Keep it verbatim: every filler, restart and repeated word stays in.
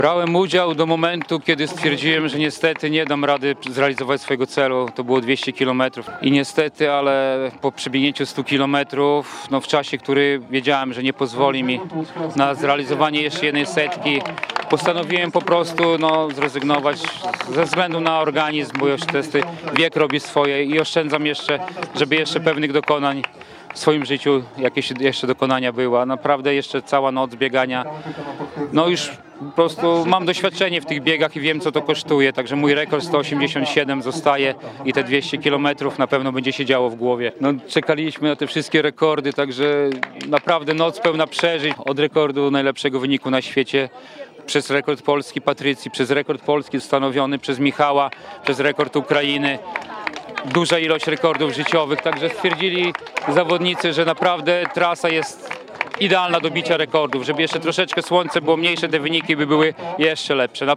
Brałem udział do momentu, kiedy stwierdziłem, że niestety nie dam rady zrealizować swojego celu. To było dwieście kilometrów i niestety, ale po przebiegnięciu stu kilometrów, no w czasie, który wiedziałem, że nie pozwoli mi na zrealizowanie jeszcze jednej setki, postanowiłem po prostu no, zrezygnować ze względu na organizm, bo już testy wiek robi swoje i oszczędzam jeszcze, żeby jeszcze pewnych dokonań w swoim życiu, jakieś jeszcze dokonania były, a naprawdę jeszcze cała noc biegania, no już po prostu mam doświadczenie w tych biegach i wiem, co to kosztuje, także mój rekord sto osiemdziesiąt siedem zostaje i te dwieście kilometrów na pewno będzie się działo w głowie. No, czekaliśmy na te wszystkie rekordy, także naprawdę noc pełna przeżyć, od rekordu najlepszego wyniku na świecie, przez rekord Polski Patrycji, przez rekord Polski ustanowiony przez Michała, przez rekord Ukrainy. Duża ilość rekordów życiowych, także stwierdzili zawodnicy, że naprawdę trasa jest idealna do bicia rekordów, żeby jeszcze troszeczkę słońce było mniejsze, te wyniki by były jeszcze lepsze.